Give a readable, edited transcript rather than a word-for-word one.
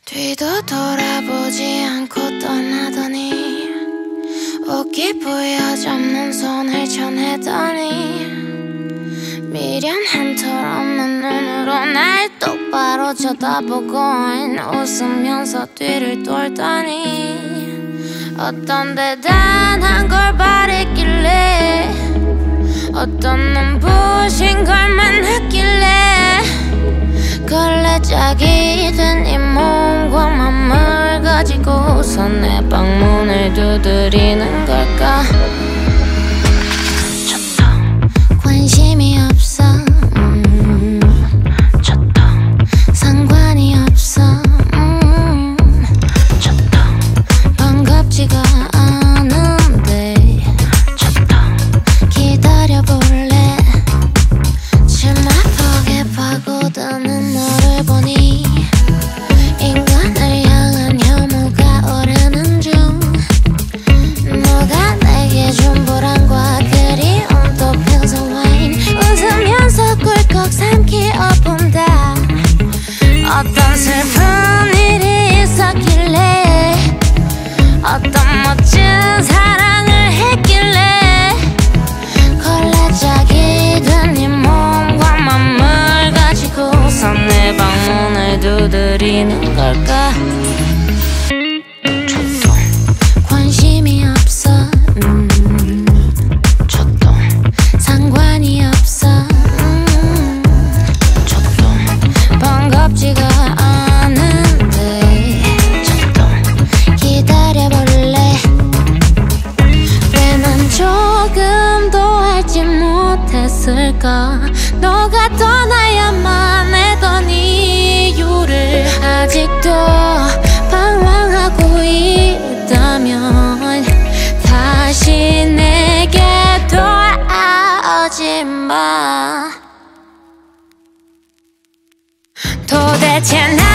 뒤도 돌아보지 않고 떠나더니 옷기 부여잡는 손을 쳐내더니 미련한 털 없는 눈으로 날 똑바로 쳐다보고 웃으면서 뒤를 돌더니 어떤 대단한 걸 바랬길래 어떤 눈부신 걸만 했길래 걸레짝이 된 이 몸과 맘을 가지고서 내 방문을 두드리는 걸까. 관심이 없어 상관이 없어 반갑지가 않은데 기다려볼래. 치마폭에 파고드는 너를 보니 인간을 향한 혐오가 오르는 중 너가 내게 준 보람과 그리움 또 펴서 와인 웃으면서 꿀꺽 삼키어 본다. 어떤 슬픈 일이 있었길래 어떤 멋진 사랑을 했길래 걸레짝이 된 네 몸과 맘을 가지고서 내 방문을 두드리는 걸까. 관심이 없어 상관이 없어 반갑지가 않은데 기다려볼래. 왜 난 조금도 알지 못했을까. 너가 떠나야만 했던 이유를 아직도 방황하고 있다면 다시 내게 돌아오지 마. 도대체 나